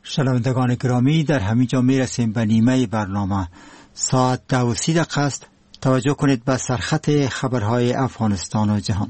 شنوندگان گرامی، در همین جا میرسیم به نیمه برنامه. ساعت 12:30 است. توجه کنید به سرخط خبرهای افغانستان و جهان.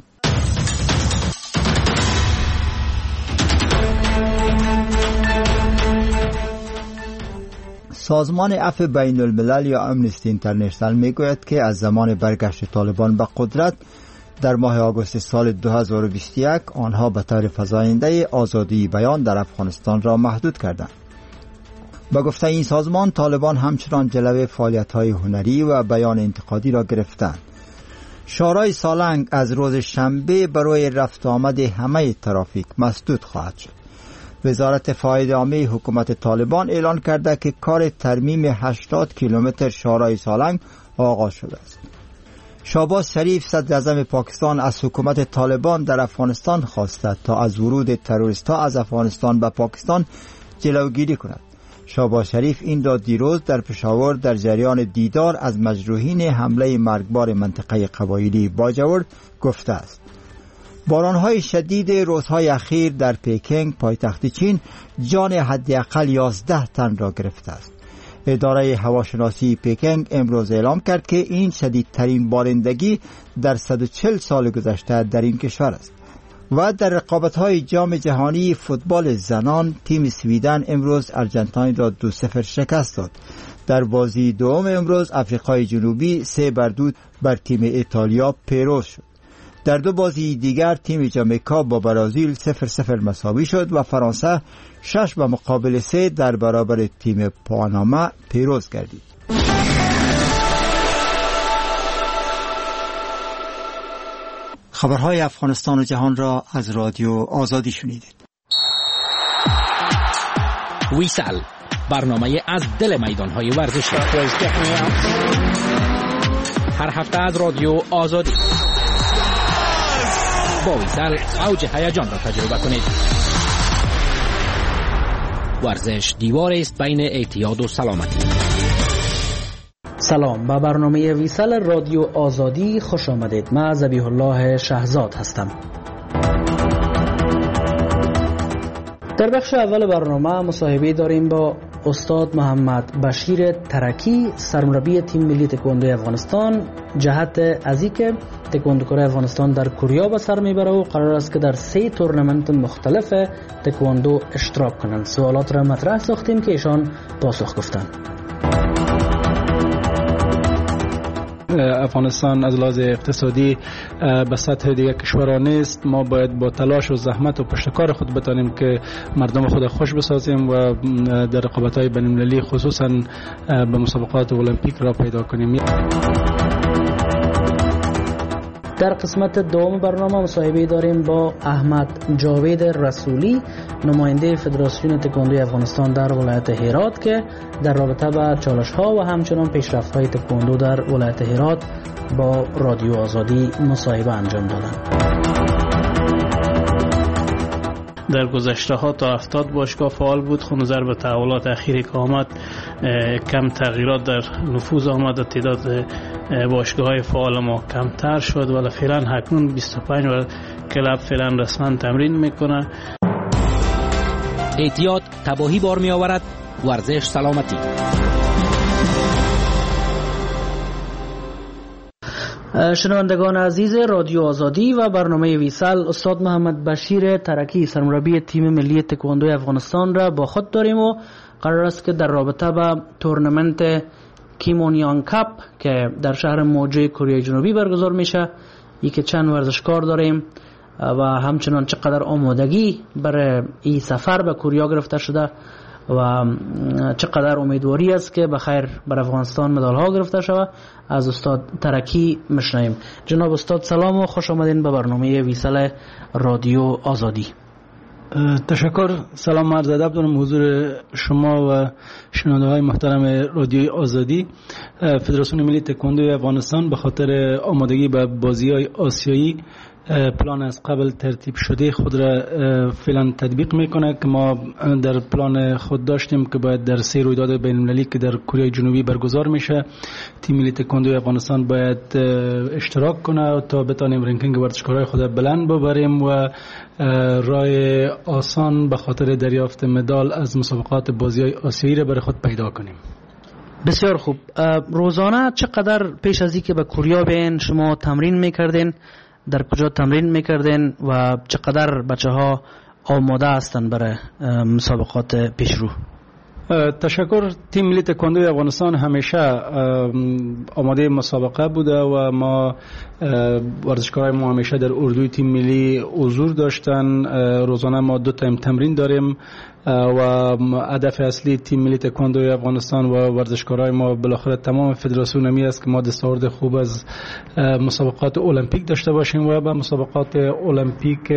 سازمان عفو بین الملل یا امنستی اینترنشنال میگوید که از زمان برگشت طالبان به قدرت در ماه آگوست سال 2021 آنها به طور فزاینده آزادی بیان در افغانستان را محدود کردند. با گفته این سازمان، طالبان همچنان جلوه فعالیت‌های هنری و بیان انتقادی را گرفتند. شورای سالنگ از روز شنبه برای رفت آمد همه ترافیک مسدود خواهد شد. وزارت فاید عامه حکومت طالبان اعلان کرده که کار ترمیم 80 کیلومتر شورای سالنگ آغاز شده است. شهباز شریف صدر اعظم پاکستان از حکومت طالبان در افغانستان خواسته تا از ورود تروریست‌ها از افغانستان به پاکستان جلوگیری کند. شهباز شریف این را دیروز در پشاور در جریان دیدار از مجروحین حمله مرگبار منطقه قبایلی باجوور گفته است. باران‌های شدید روزهای اخیر در پکینگ پایتخت چین جان حداقل 11 تن را گرفته است. اداره هواشناسی پکینگ امروز اعلام کرد که این شدیدترین بارندگی در 140 سال گذشته در این کشور است. و در رقابت‌های جام جهانی فوتبال زنان، تیم سویدن امروز آرژانتین را 2-0 شکست داد. در بازی دوم امروز آفریقای جنوبی 3-2 بر تیم ایتالیا پیروز شد. در دو بازی دیگر تیم جامائیکا با برزیل 0-0 مساوی شد و فرانسه 6-3 در برابر تیم پاناما پیروز گردید. خبرهای افغانستان و جهان را از رادیو آزادی شنیدید. ویسال، برنامه از دل میدانهای ورزشی، هر هفته از رادیو آزادی. با ویسال اوج هیجان را تجربه کنید. ورزش دیوار است بین اعتیاد و سلامتی. سلام، به برنامه ویسال رادیو آزادی خوش آمدید. من ذبیح الله شهزاد هستم. در بخش اول برنامه مصاحبه داریم با استاد محمد بشیر ترکی، سرمربی تیم ملی تکواندو افغانستان، جهت از اینکه تکواندوکار افغانستان در کوریا به سر میبره و قرار است که در 3 تورنمنت مختلف تکواندو اشتراک کنند. سوالات را مطرح ساختیم که ایشان پاسخ گفتند. افغانستان از لحاظ اقتصادی به سطح دیگه کشورها نیست. ما باید با تلاش و زحمت و پشتکار خود بتانیم که مردم خود خوش بسازیم و در رقابت‌های بین‌المللی خصوصا به مسابقات المپیک را پیدا کنیم. در قسمت دوم برنامه مصاحبه داریم با احمد جاوید رسولی، نماینده فدراسیون تکواندو افغانستان در ولایت هرات که در رابطه با چالش‌ها و همچنان پیشرفت‌های تکواندو در ولایت هرات با رادیو آزادی مصاحبه انجام دادند. در گذشته ها تا 70 باشگاه فعال بود، خب نظر به تحولات اخیری که آمد کم تغییرات در نفوذ آمد و تعداد باشگاه های فعال ما کمتر شد، ولی فعلا اکنون 25 و کلاب فعلا رسما تمرین میکنه. اعتیاد تباهی بار می آورد، ورزش سلامتی. شنوندگان عزیز رادیو آزادی و برنامه ویسال، استاد محمد بشیر ترکی، سرمربی تیم ملی تکواندو افغانستان را با خود داریم و قرار است که در رابطه با تورنمنت کیمونیان کاپ که در شهر موجه کره جنوبی برگزار میشه، که چند ورزشکار داریم و همچنان چقدر آمادگی برای این سفر به کره گرفته شده و چقدر امیدواری است که بخیر بر افغانستان مدال ها گرفته شود، از استاد ترکی میشنویم. جناب استاد سلام و خوش آمدین به برنامه ویسال رادیو آزادی. تشکر. سلام عرض ادب دارم حضور شما و شنونده‌های محترم رادیوی آزادی. فدراسیون ملی تکواندو افغانستان به خاطر آمادگی به بازی‌های آسیایی پلان از قبل ترتیب شده خود را فعلا تطبیق میکنه که ما در پلان خود داشتیم که باید در 3 رویداد بین المللی که در کره جنوبی برگزار میشه تیم ملی تکواندو افغانستان باید اشتراک کنه تا بتانیم رنکینگ ورزشکارای خود بلند ببریم و راه آسان به خاطر دریافت مدال از مسابقات بازی‌های آسیایی را برای خود پیدا کنیم. بسیار خوب. روزانه چقدر پیش از اینکه به کوریا بیاین شما تمرین میکردین؟ در کجا تمرین میکردین و چقدر بچه ها آماده هستن برای مسابقات پیشرو؟ تشکر. تیم ملی تکواندو افغانستان همیشه آماده مسابقه بوده و ما ورزشکارای ما همیشه در اردوی تیم ملی حضور داشتن. روزانه ما 2 تایم تمرین داریم و هدف اصلی تیم ملی تکواندو افغانستان و ورزشکارای ما بالاخره تمام فدراسیون می است که ما دستاورد خوب از مسابقات المپیک داشته باشیم و به مسابقات المپیک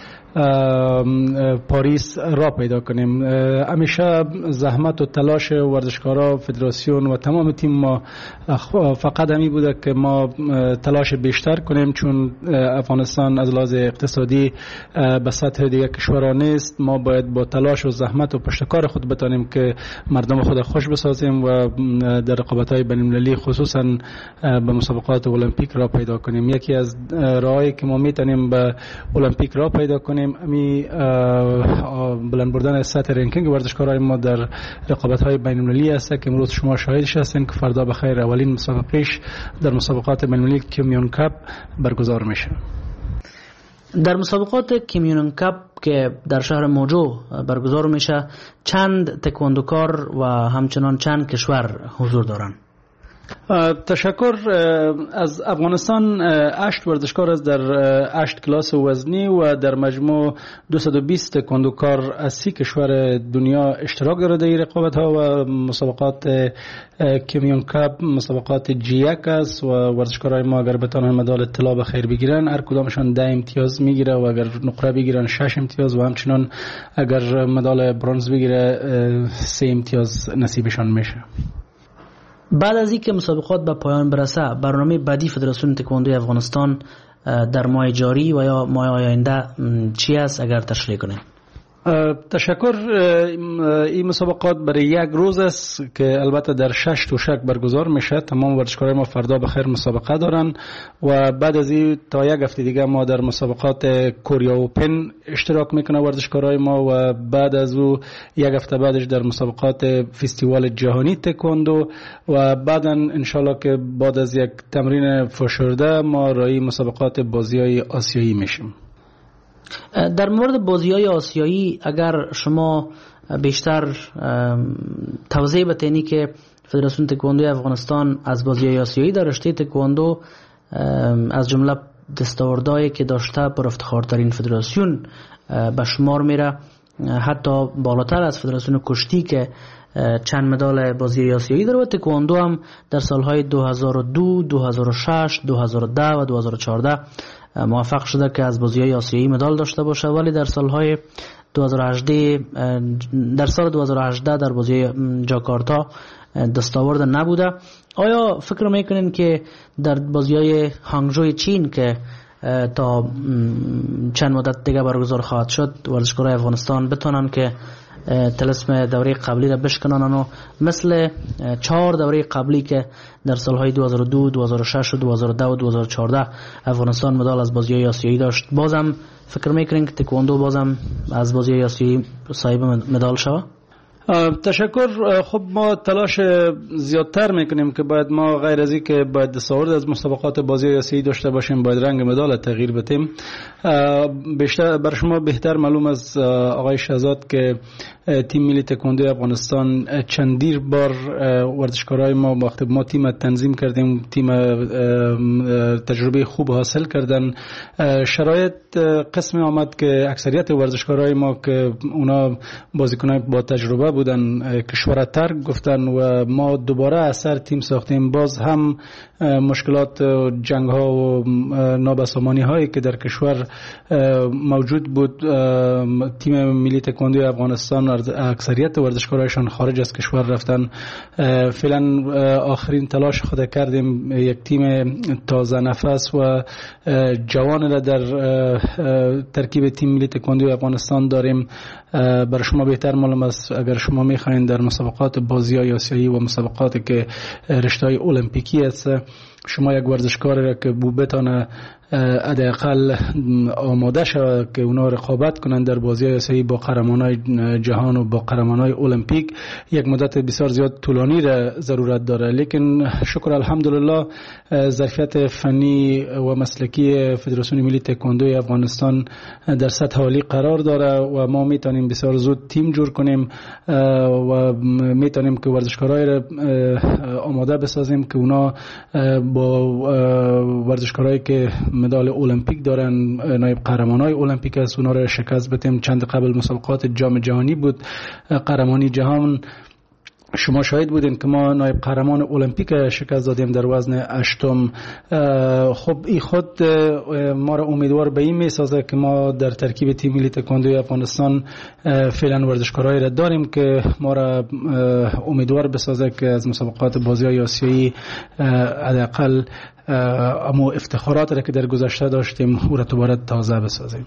پاریس را پیدا کنیم. همیشه زحمت و تلاش ورزشکارا، فدراسیون و تمام تیم ما فقط همی بوده که ما تلاش بیشتر کنیم، چون افغانستان از لحاظ اقتصادی به سطح دیگه کشورها نیست. ما باید با تلاش و زحمت و پشتکار خود بتانیم که مردم خود خوش بسازیم و در رقابت‌های بین‌المللی خصوصا به مسابقات المپیک را پیدا کنیم. یکی از راهایی که ما میتونیم به المپیک را پیدا کنیم امی بلند بردن سطح رنکینگ ورزشکارای ما در رقابت‌های بین‌المللی است که امروز شما شاهدش هستین که فردا بخیر اولین مسابقهش در مسابقات بین‌المللی کیمیون کاپ برگزار میشه. در مسابقات کیمیون کاپ که در شهر موجو برگزار میشه چند تکواندوکار و همچنان چند کشور حضور دارن؟ تشکر. از افغانستان 8 ورزشکار است در 8 کلاس وزنی و در مجموع 220 تکواندوکار از 30 کشور دنیا اشتراک داره در رقابت ها و مسابقات کیمیون کاپ مسابقات G1 است و ورزشکارای ما اگر بتونن مدال طلا به خیر بگیرن هر کدامشان 10 امتیاز میگیره و اگر نقره بگیرن 6 امتیاز و همچنان اگر مدال برنز بگیره 3 امتیاز نصیبشان میشه. بعد از اینکه مسابقات به پایان برسه برنامه بعدی فدراسیون تکواندو افغانستان در ماه جاری و یا ماه آینده چی است اگر تشریح کنید؟ تشکر. این مسابقات برای 1 روز است که البته در 6 توشک برگزار میشه. تمام ورزشکارای ما فردا بخیر مسابقه دارن و بعد از این تا 1 هفته دیگه ما در مسابقات کوریا اوپن اشتراک میکنه ورزشکارای ما و بعد از او 1 هفته بعدش در مسابقات فستیوال جهانی تکواندو و بعدا انشالله که بعد از یک تمرین فشرده ما رای مسابقات بازی‌های آسیایی میشیم. در مورد بازی‌های آسیایی اگر شما بیشتر توضیح بتینی که فدراسیون تکواندو افغانستان از بازی‌های آسیایی در رشته تکواندو از جمله دستاوردهایی که داشته پر افتخارترین فدراسیون به شمار میره، حتی بالاتر از فدراسیون کشتی که چند مدال بازی آسیایی داره و تکواندو هم در سالهای 2002 2006 2010 و 2014 موفق شده که از بازی‌های آسیایی مدال داشته باشه، ولی در سالهای 2018 در بازی جاکارتا دستاورد نبوده. آیا فکر میکنین که در بازی‌های هانگژو چین که تا چند مدت دیگه برگزار خواهد شد ورزشکارای افغانستان بتونن که طلسم دوره قبلی را بشکنن و مثل 4 دوره قبلی که در سالهای 2002 2006 و 2010 و 2014 افغانستان مدال از بازی‌های آسیایی داشت، بازم فکر میکنین که تکواندو بازم از بازی‌های آسیایی صاحب مدال شود؟ تشکر. خب ما تلاش زیادتر میکنیم که باید ما غیر از این که باید دستاورد از مسابقات بازی آسیایی داشته باشیم باید رنگ مدال تغییر بدیم. بیشتر بر شما بهتر معلوم از آقای شهزاد که تیم ملی تکواندو افغانستان چندین بار ورزشکارای ما وقتی ما تیم تنظیم کردیم تیم تجربه خوب حاصل کردن. شرایط قسم آمد که اکثریت ورزشکارای ما که اونا بازیکنای با تجربه بودن کشور ترک گفتن و ما دوباره اثر تیم ساختیم. باز هم مشکلات جنگ ها و نابسامانی هایی که در کشور موجود بود، تیم ملی تکواندو افغانستان اکثریت ورزشکارایشان خارج از کشور رفتن. فعلا آخرین تلاش خود کردیم، یک تیم تازه نفس و جوان را در ترکیب تیم ملی تکواندو افغانستان داریم. برای شما بهتر معلوم است اگر شما میخواین در مسابقات بازی‌های آسیایی و مسابقاتی که رشته‌های المپیکی است، شما یک ورزشکار را که بتانه حداقل آماده شود که اونا رقابت کنند در بازی‌های آسیایی با قهرمانای جهان و با قهرمانای المپیک، یک مدت بسیار زیاد طولانی را ضرورت داره. لیکن شکر الحمدلله ظرفیت فنی و مسلکی فدراسیون ملی تکواندو افغانستان در سطح عالی قرار داره و ما میتونیم بسیار زود تیم جور کنیم و میتونیم که ورزشکارای را آماده بسازیم که اونا با ورزشکارایی که مدال المپیک دارن، نایب قهرمانای المپیک است، اونا را شکست بدیم. چند قبل مسابقات جام جهانی بود، قهرمانی جهان، شما شاهد بودین که ما نایب قهرمان المپیک شکست دادیم در وزن 8م. خب این خود ما را امیدوار به این میسازه که ما در ترکیب تیم ملی تکواندو افغانستان فعلا ورزشکارایی را داریم که ما را امیدوار بسازه که از مسابقات بازی‌های آسیایی حداقل اما افتخارات را که در گذشته داشتیم او را دوباره تازه بسازیم.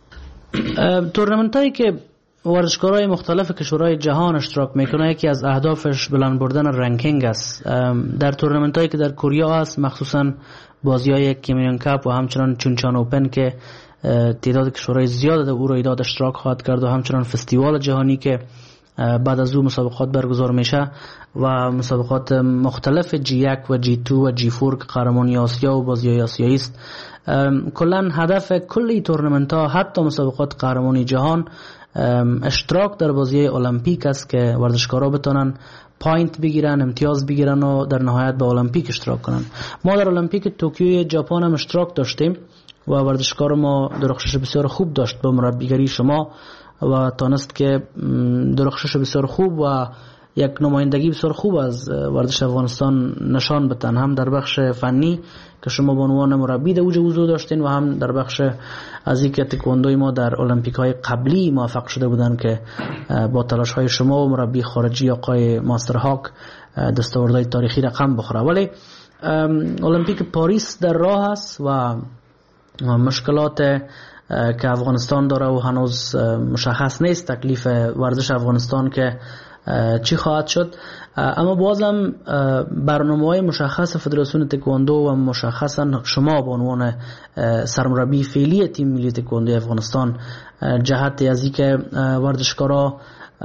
تورنمنت هایی که ورزشکارای مختلف کشورهای جهان اشتراک میکنه یکی از اهدافش بلند بردن رنکینگ است. در تورنمنت هایی که در کره است، مخصوصا بازی‌های کیمینیون کاپ و همچنان چونچان اوپن که تعداد کشورهای زیاد او را ایداد اشتراک خواهد کرد و همچنان فستیوال جهانی که بعد از او مسابقات برگزار میشه و مسابقات مختلف G1 و G2 و G4 که قهرمانی آسیا و بازی‌های آسیایی است. کلا هدف کلی تورنمنت ها حتی مسابقات قهرمانی جهان اشتراک در بازی المپیک است که ورزشکارا بتونن پوینت بگیرن، امتیاز بگیرن و در نهایت به المپیک اشتراک کنن. ما در المپیک توکیو ژاپن هم اشتراک داشتیم و ورزشکار ما درخشش بسیار خوب داشت با مربیگری شما و تانست که درخشش بسیار خوب و یک نمایندگی بسیار خوب از ورزش افغانستان نشان بدن، هم در بخش فنی که شما به عنوان مربی در اوج حضور داشتین و هم در بخش از اینکه تکواندوی ما در المپیک های قبلی موفق شده بودن که با تلاش های شما و مربی خارجی آقای ماستر هاک دستاوردهای تاریخی رقم بخوره. ولی المپیک پاریس در راه است و مشکلات که افغانستان داره و هنوز مشخص نیست تکلیف ورزش افغانستان که چی خواهد شد، اما بازم برنامه‌های مشخص فدراسیون تکواندو و مشخصا شما به عنوان سرمربی فعلی تیم ملی تکواندو افغانستان جهت از اینکه ورزشکارا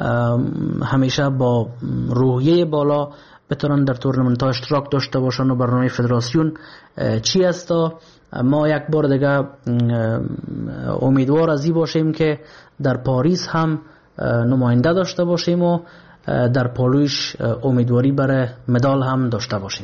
همیشه با روحیه بالا بتونن در تورنمنت ها اشتراک داشته باشن و برنامه فدراسیون چی است. ما یک بار دیگه امیدوار از این باشیم که در پاریس هم نماینده داشته باشیم و در پالویش امیدواری برای مدال هم داشته باشیم.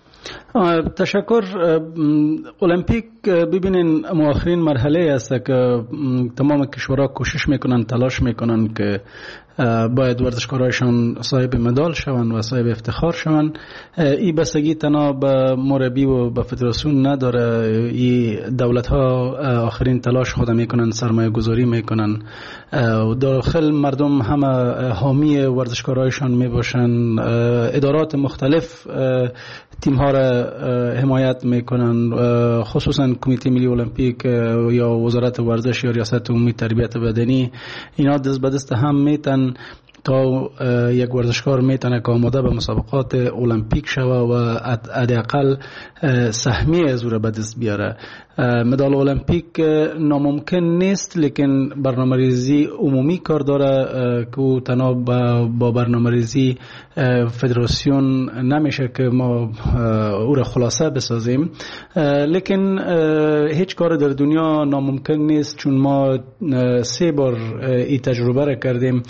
تشکر. المپیک ببینین آخرین مرحله است که تمام کشورها کوشش میکنن، تلاش میکنن که باید ورزشکارایشان صاحب مدال شوند و صاحب افتخار شوند. این بستگی تنها به مربی و به فدراسیون نداره، این دولت ها آخرین تلاش خود میکنن، سرمایه گذاری میکنن و داخل مردم همه حامی ورزشکارایشان میباشن. ادارات مختلف تیم ها را حمایت میکنن، خصوصا کمیته ملی المپیک یا وزارت ورزش یا ریاست عمومی تربیت بدنی، اینا دست به دست هم میتن تا یک ورزشکار میتونه که آماده به مسابقات المپیک شوه و حداقل سهمیه از او را به دست بیاره. مدال المپیک ناممکن نیست، لیکن برنامه ریزی عمومی کار داره که او تنها با برنامه ریزی فدراسیون نمیشه که ما او را خلاصه بسازیم. لیکن هیچ کار در دنیا ناممکن نیست، چون ما 3 بار این تجربه را کردیم.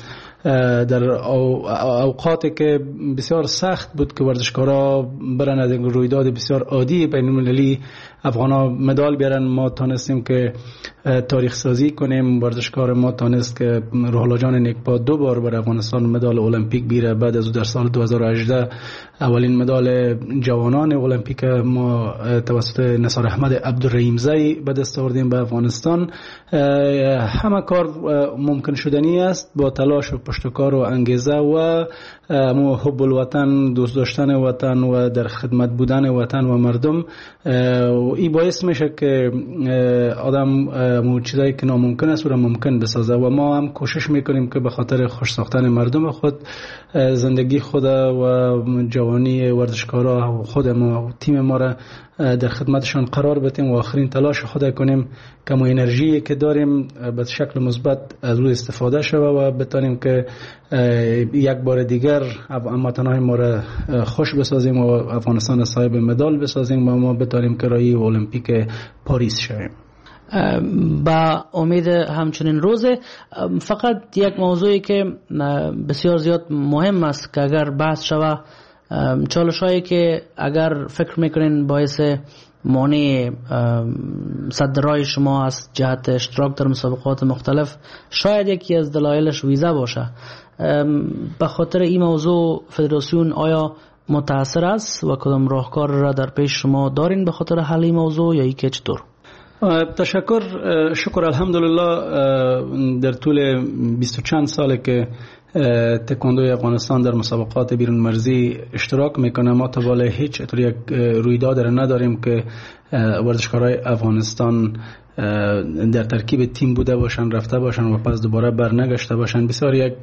در اوقاتی که بسیار سخت بود که ورزشکارا برن از رویداد بسیار عادی بین المللی افغانا مدال بیارن، ما تانستیم که تاریخ سازی کنیم. ورزشکار ما تانست که روح الله جان نیکبا 2 بار بر افغانستان مدال المپیک بیاره. بعد از او در سال 2018 اولین مدال جوانان المپیک ما توسط نثار احمد عبدالرحیمزی به دست آوردیم به افغانستان. همه کار ممکن شدنی است با تلاش و پشتکار و انگیزه و حب الوطن، دوست داشتن وطن و در خدمت بودن وطن و مردم. این باعث میشه که آدم چیزایی که ناممکن است رو ممکن بسازه و ما هم کوشش میکنیم که به خاطر خوش ساختن مردم خود، زندگی خود و جوانی ورزشکارا خود ما، تیم ما را در خدمتشان قرار بدیم و آخرین تلاش خود کنیم که ما انرژی که داریم به شکل مثبت از او استفاده شود و بتانیم که یک بار دیگر هموطنان ما را خوش بسازیم و افغانستان صاحب مدال بسازیم و ما بتانیم که راهی المپیک پاریس شویم. با امید همچنین روزه. فقط یک موضوعی که بسیار زیاد مهم است که اگر بحث شود، چالش‌هایی که اگر فکر میکنین باعث مانع صد رای شما از جهت اشتراک در مسابقات مختلف، شاید یکی از دلایلش ویزا باشه. به خاطر این موضوع فدراسیون آیا متاثر است و کدام راهکار را در پیش شما دارین به خاطر حل این موضوع یا ای که چطور؟ تشکر. شکر الحمدلله در طول 20 چند ساله که تکواندوی افغانستان در مسابقات بیرون مرزی اشتراک میکنه، ما تا بالا هیچ طور یک رویداد را نداریم که ورزشکارای افغانستان در ترکیب تیم بوده باشن، رفته باشن و پس دوباره برنگشته باشن. بسیار یک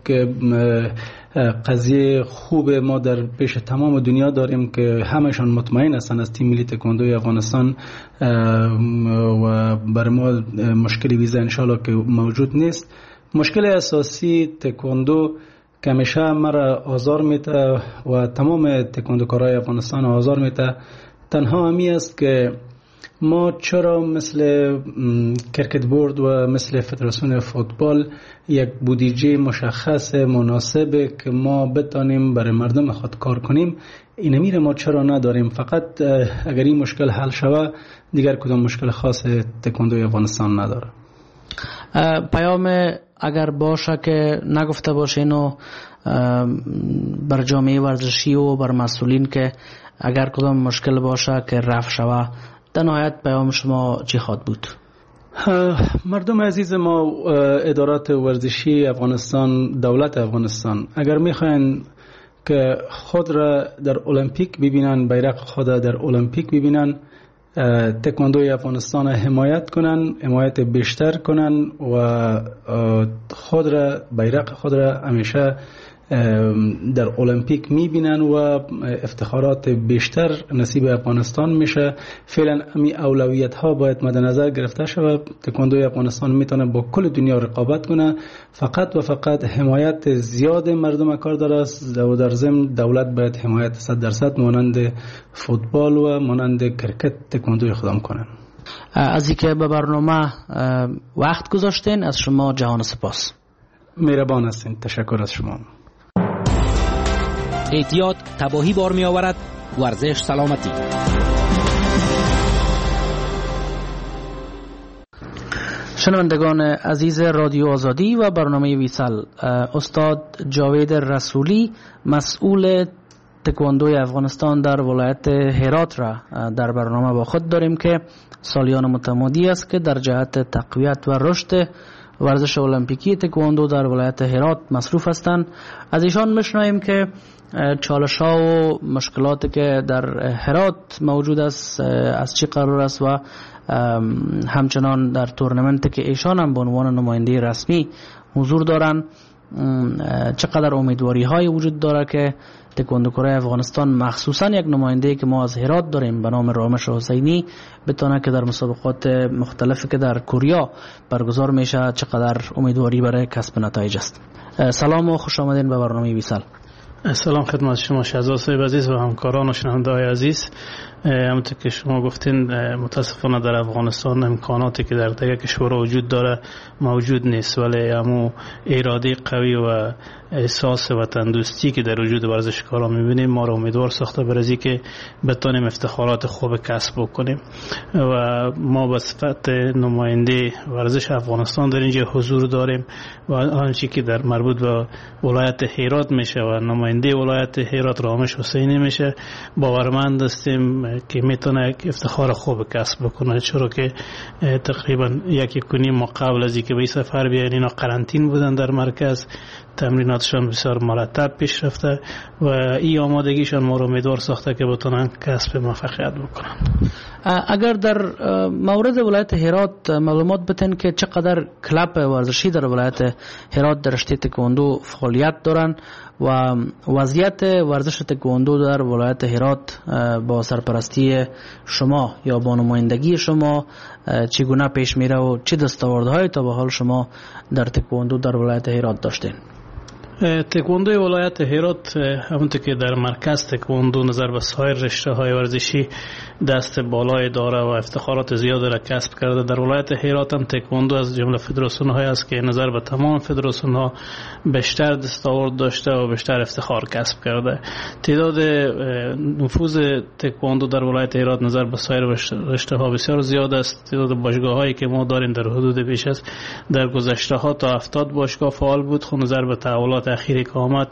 قضیه خوب ما در پیش تمام دنیا داریم که همشان مطمئن هستن از تیم ملی تکواندوی افغانستان و برای ما مشکلی ویزا انشالله که موجود نیست. مشکل اساسی تکواندو که همیشه مرا آزار میده و تمام تکواندوکارای افغانستان آزار میده تنها همی است که ما چرا مثل کرکت بورد و مثل فدراسیون فوتبال یک بودجه مشخص مناسبه که ما بتانیم برای مردم خود کار کنیم، این میره ما چرا نداریم؟ فقط اگر این مشکل حل شوه دیگر کدام مشکل خاص تکواندوی افغانستان نداره. پیام اگر باشه که نگفته باشین و بر جامعه ورزشی و بر مسئولین که اگر کدام مشکل باشه که رفع شوه، در نهایت پیام شما چی خواهد بود؟ مردم عزیز ما، ادارات ورزشی افغانستان، دولت افغانستان اگر میخواین که خود را در المپیک ببینن، بیرق خود در المپیک ببینن، تکواندوی افغانستان حمایت کنن، حمایت بیشتر کنن و خود را، بیرق خود را همیشه در المپیک میبینن و افتخارات بیشتر نصیب افغانستان میشه. فعلا امی اولویت ها باید مد نظر گرفته شود. تکواندوی افغانستان میتونه با کل دنیا رقابت کنه، فقط و فقط حمایت زیاد مردم کار داره و در ضمن دولت باید حمایت 100% مانند فوتبال و مانند کرکت تکواندوی خودم کنن. از اینکه به برنامه وقت گذاشتین از شما جهان سپاس. مهربان هستین. تشکر از شما. احتیاط تباهی بار می آورد، ورزش سلامتی. شنوندگان عزیز رادیو آزادی و برنامه ویسال، استاد جاوید رسولی مسئول تکواندوی افغانستان در ولایت هرات را در برنامه با خود داریم که سالیان متمادی است که در جهت تقویت و رشد ورزش المپیکی تکواندو در ولایت هرات مصروف هستند. از ایشان میشنویم که چالش‌ها و مشکلاتی که در هرات موجود است از چی قرار است و همچنان در تورنمنتی که ایشان هم به عنوان نماینده رسمی حضور دارند چقدر امیدواری های وجود داره که تکواندوکارای افغانستان، مخصوصا یک نماینده که ما از هرات داریم به نام رامش حسینی، بتونه که در مسابقات مختلفی که در کوریا برگزار میشه چقدر امیدواری برای کسب نتایج است. سلام و خوش آمدین به برنامه ویسال. سلام خدمت شما شهزاد صاحب عزیز و همکاران و شنونده‌های عزیز. همونطور که شما گفتین متاسفانه در افغانستان امکاناتی که در دیگر کشورها وجود داره موجود نیست، ولی همون اراده قوی و احساس وطن دوستی که در وجود ورزشکارا میبینیم ما را امیدوار ساخته برای اینکه بتونیم افتخارات خوب کسب بکنیم و ما به صفت نماینده ورزش افغانستان در اینجا حضور داریم و آنچه که در مربوط به ولایت هرات میشه و نماینده ولایت هرات رامش حسینی میشه باورمند هستیم که میتونه افتخار خوب کسب بکنه، چرا که تقریبا 1.5 ماه قبل از اینکه به سفر بیان اینا قرنطین بودن در مرکز، تمریناتشان بسیار مرتب پیش رفته و این آمادگیشان ما رو امیدوار ساخته که بتونن کسب موفقیت بکنن. اگر در مورد ولایت هرات معلومات بتن که چقدر کلاب ورزشی در ولایت هرات در رشته تکواندو فعالیت دارن و وضعیت ورزش تکواندو در ولایت هرات با سرپرستی شما یا با نمایندگی شما چگونه پیش میره و چه دستاوردهایی تا به حال شما در تکواندو در ولایت هرات داشتین؟ تکواندوی ولایت هرات همونطور که در مرکز تکواندو نظر به سایر رشته‌های ورزشی دست بالای داره و افتخارات زیاد را کسب کرده. در ولایت هرات هم تکواندو از جمله فدراسیون‌هایی است که نظر به تمام فدراسیون‌ها بیشتر دستاورد داشته و بیشتر افتخار کسب کرده. تعداد نفوذ تکواندو در ولایت هرات نظر به سایر رشته‌ها بسیار زیاد است. تعداد باشگاه‌هایی که ما داریم در حدود بیش از در گذشته‌ها تا 70 باشگاه فعال بود. خود نظر به تحولات اخیری که آمد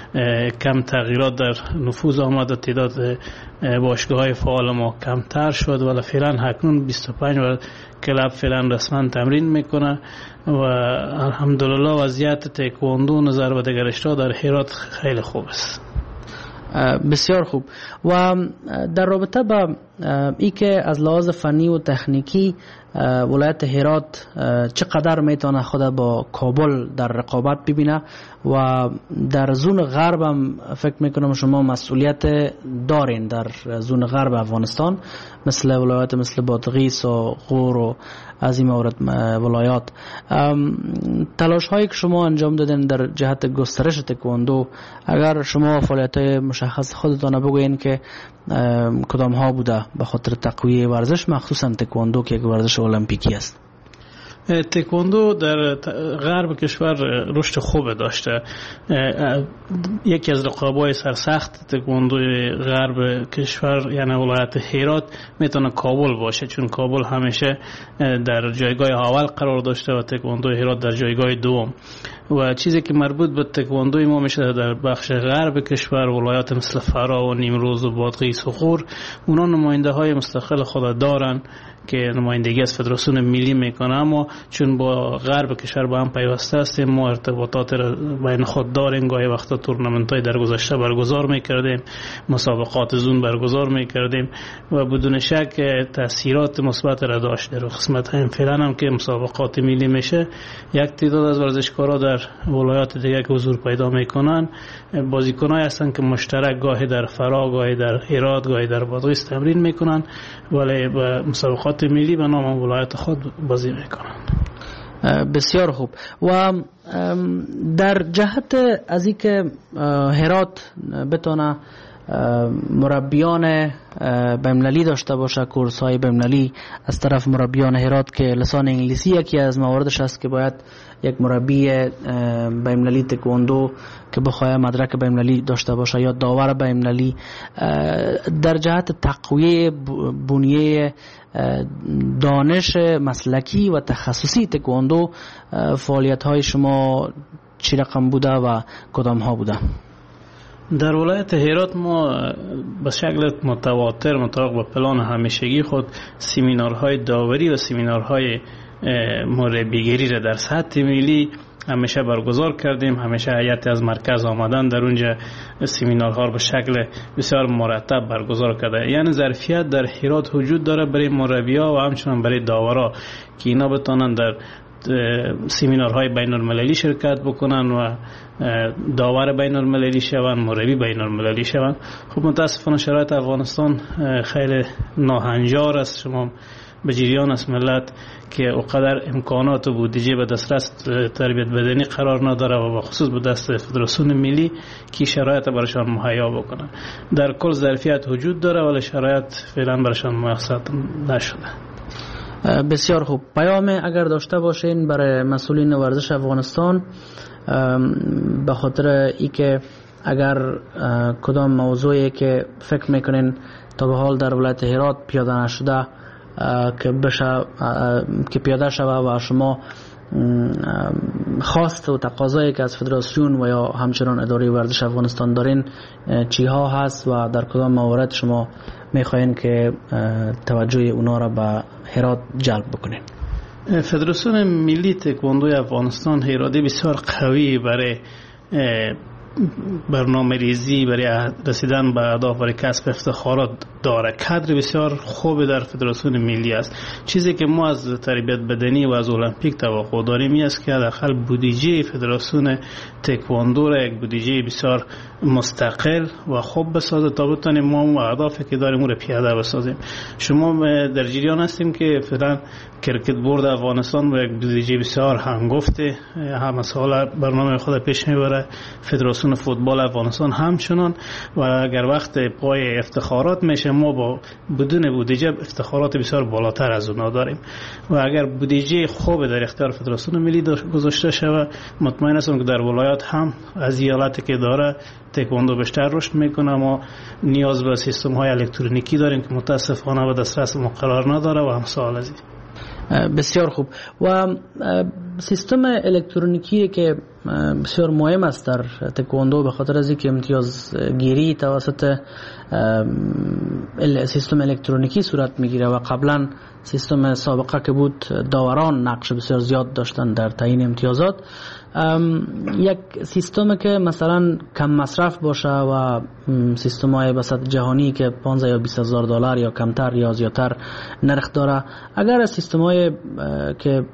کم تغییرات در نفوذ آمد، تعداد باشگاه‌های فعال ما کمتر شد ولی فعلا اکنون 25 و کلاب فعلا رسما تمرین میکنه و الحمدلله وضعیت تکواندو نظر به دیگر رشته‌ها در هرات خیلی خوب است. بسیار خوب. و در رابطه با ای که از لحاظ فنی و تکنیکی ولایت هرات چقدر میتونه خود با کابل در رقابت ببینه و در زون غرب هم فکر میکنم شما مسئولیت دارین در زون غرب افغانستان مثل ولایات مثل بادغیس و غور و از این مورد ولایات، تلاش هایی که شما انجام دادین در جهت گسترش تکواندو، اگر شما فعالیت های مشخص خودتان بگوین که کدام ها بوده به خاطر تقویه ورزش مخصوصا تکواندو که یک ورزش المپیکی است؟ تکواندو در غرب کشور رشد خوب داشته. یکی از رقابای سرسخت تکواندو غرب کشور یعنی ولایت هرات میتونه کابل باشه، چون کابل همیشه در جایگاه اول قرار داشته و تکواندو هرات در جایگاه دوم. و چیزی که مربوط به تکواندوی ما میشه در بخش غرب کشور ولایات مثل فرا و نیمروز و بادغیس و غور، اونا نماینده های مستقل خود دارن که نمایندگی از فدراسیون ملی میکنه، اما چون با غرب کشور با هم پیوسته هستیم ما ارتباطات بین خود داریم. گاهی وقتا تورنمنت های در گذشته برگزار میکردیم، مسابقات زون برگزار میکردیم و بدون شک تاثیرات مثبت را داشت. در قسمت هم فعلا هم که مسابقات ملی میشه یک تعداد از ورزشکارا در ولایات دیگه که حضور پیدا میکنن بازیکنایی هستن که مشترک گاهی در فرا، گاهی در هرات، گاهی در بادغیس تمرین میکنن ولی به مسابقات ملی به نام ولایت خود بازی میکنن. بسیار خوب. و در جهت از اینکه هرات بتونه مربیان بین‌المللی داشته باشه، کورس های بین‌المللی از طرف مربیان هرات که لسان انگلیسی یکی از مواردش است که باید یک مربی بین‌المللی تکواندو که بخواد مدرک بین‌المللی داشته باشه یا داور بین‌المللی، در جهت تقویه بنیه دانش مسلکی و تخصصی تکواندو فعالیت های شما چی رقم بوده و کدام ها بوده؟ در ولایت هرات ما به شکل متواتر مطابق با پلان همیشگی خود سمینارهای داوری و سمینارهای مربیگری را در سطح ملی همیشه برگزار کردیم. همیشه هیئت از مرکز آمدن در اونجا سمینارها به شکل بسیار مرتب برگزار کرده. یعنی ظرفیت در هرات وجود داره برای مربی‌ها و همچنان برای داورا که اینا بتونن در سمینارهای بین المللی شرکت بکنن و داور بین المللی شوند، مربی بین المللی شوند. خب متاسفانه شرایط افغانستان خیلی ناهنجار است. شما به جریان است ملت که اوقدر امکانات و بودجه به دسترس تربیت بدنی قرار نداره و بخصوص به دست فدراسیون ملی که شرایط برایشان مهیا بکنن. در کل ظرفیت وجود داره ولی شرایط فعلا برایشان میسر نشده. بسیار خوب. پیام اگر داشته باشین برای مسئولین ورزش افغانستان به خاطر اینکه اگر کدام موضوعی که فکر میکنین تا به حال در ولایت هرات پیاده نشده که پیاده شود و شما خواست و تقاضایی که از فدراسیون و یا همچنان اداره ورزش افغانستان دارین چی ها هست و در کدام موارد شما میخواین که توجه اونا را به هرات جلب بکنین؟ فدراسیون ملی تکواندو افغانستان اراده بسیار قوی برای برنامه ریزی برای رسیدن به اهداف برای کسب افتخارات داره. کادر بسیار خوب در فدراسیون ملی است. چیزی که ما از تربیت بدنی و از المپیک توقع داریم این است که حداقل بودجه فدراسیون تکواندو را یک بودجه بسیار مستقل و خوب بسازه تا بتونیم ما اهدافی که داریم اون را پیاده بسازیم. شما در جریان هستیم که فعلا کرکت بورد افغانستان با یک بودجه بسیار هنگفته هم سال برنامه خود پیش میبره. فدراسیون فوتبال افغانستان همچنان و اگر وقت پای افتخارات میشه ما با بدون بودجه افتخارات بسیار بالاتر از اونا داریم و اگر بودجه خوب در اختیار فدراسیون ملی گذاشته شود مطمئن هستم که در ولایات هم از ایالتی که داره تکواندو بیشتر رشد میکنه. ما نیاز به سیستم های الکترونیکی داریم که متاسفانه به دسترس ما قرار نداره و همسال از این. بسیار خوب. و سیستم الکترونیکی که بسیار مهم است در تکواندو به خاطر از اینکه امتیاز گیری توسط سیستم الکترونیکی صورت میگیره و قبلا سیستم سابقه که بود داوران نقش بسیار زیاد داشتن در تعیین امتیازات. یک سیستم که مثلا کم مصرف باشه و سیستم های بسط جهانی که 15 یا 20 هزار دلار یا کمتر یا زیادتر نرخ داره، اگر سیستم های که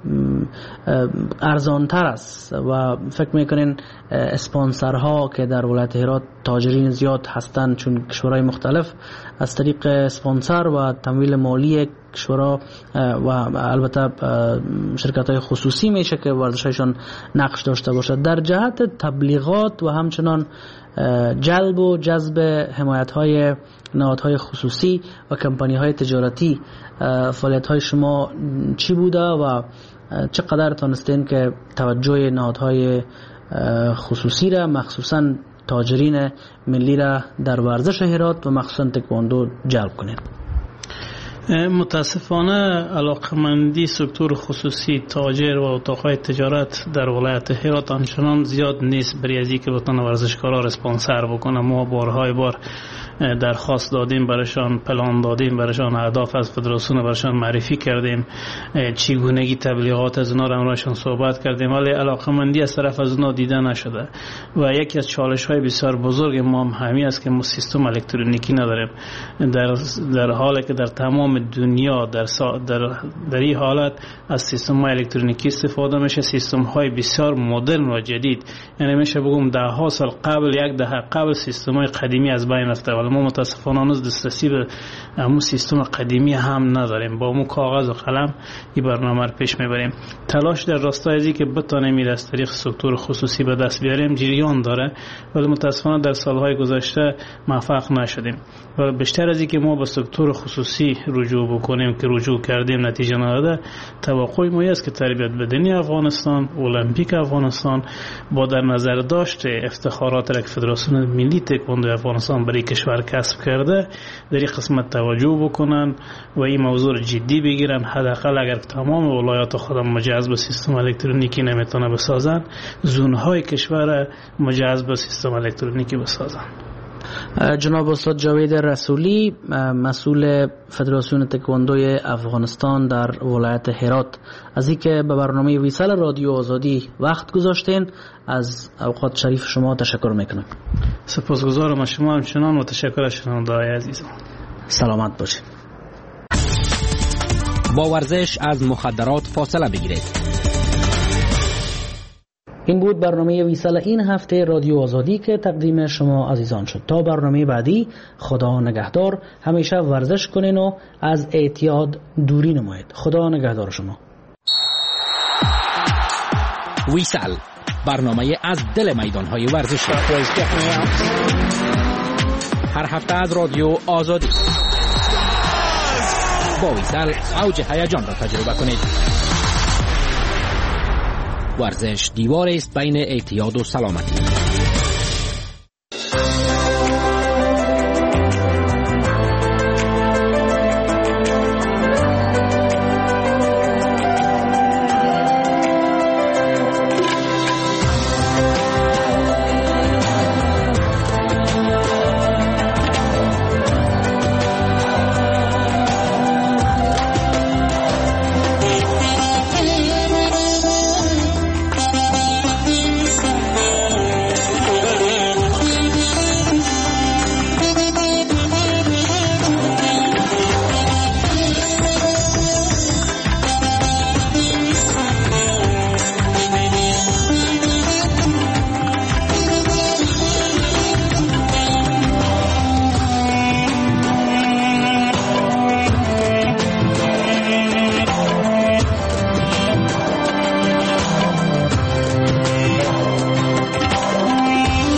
ارزانتر است و فکر میکنین اسپانسرها که در ولایت هرات تاجرین زیاد هستند چون کشورهای مختلف از طریق اسپانسر و تمویل مالی کشورها و البته شرکت های خصوصی میشه که ورزششان نقش داشته باشه در جهت تبلیغات و همچنان جلب و جذب حمایت های نهادهای خصوصی و کمپانی های تجارتی. فعالیت های شما چی بوده و چقدر تانستین که توجه نهادهای خصوصی را مخصوصا تاجرین ملی را در ورزش هرات و مخصوصا تکواندو جلب کنین؟ متاسفانه علاقمندی سکتور خصوصی تاجر و اتاقهای تجارت در ولایت هرات آنچنان زیاد نیست برای از اینکه بتونه ورزشکارا اسپانسر بکنه. ما بارهای بار درخواست دادیم برشان، پلان دادیم برشان، اهداف از فدراسیون برشان معرفی کردیم، چگونگی تبلیغات از اونا را امرشان صحبت کردیم ولی علاقمندی از طرف از اونا دیده نشده و یکی از چالش های بسیار بزرگ ما همین است که ما سیستم الکترونیکی نداریم. در حالی که در تمام دنیا در این حالت از سیستم های الکترونیکی استفاده میشه، سیستم های بسیار مدرن و جدید، یعنی میشه بگم 10 سال قبل، 10 دهه قبل سیستم های قدیمی از بین رفته ولی ما متاسفانه هنوز دسترسی به همون سیستم قدیمی هم نداریم. با اون کاغذ و قلم این برنامه رو پیش میبریم. تلاش در راستای ازی که بتونیم این از طریق سکتور خصوصی به دست بیاریم جریان داره ولی متاسفانه در سالهای گذشته موفق نشدیم و بیشتر از اینکه ما به سکتور خصوصی رجوع بکنیم که رجوع کردیم نتیجه نداده. توقع ما است که تربیت بدنی افغانستان، المپیک افغانستان با در نظر داشته افتخارات را که فدراسیون ملی تکواندو افغانستان برای کشور کسب کرده در این قسمت توجه بکنن و این موضوع جدی بگیرن. حداقل اگر تمام ولایات خودم مجهز به سیستم الکترونیکی نمیتونه بسازن، زونهای کشور مجهز به سیستم الکترونیکی بسازن. جناب استاد جاوید رسولی، مسئول فدراسیون تکواندوی افغانستان در ولایت هرات، از اینکه به برنامه ویسال رادیو آزادی وقت گذاشتین از اوقات شریف شما تشکر میکنم. سپاسگزارم از شما همچنان و تشکر از شنونده‌های عزیزم. سلامت باشید. با ورزش از مخدرات فاصله بگیرید. این بود برنامه ویسال این هفته رادیو آزادی که تقدیم شما عزیزان شد. تا برنامه بعدی، خدا نگهدار. همیشه ورزش کنین و از اعتیاد دوری نمایید. خدا نگهدار شما. ویسال، برنامه از دل میدان‌های ورزشی. هر هفته از رادیو آزادی. با ویسال اوج هیجان را تجربه کنید. ورزش دیواری است بین اعتیاد و سلامتی.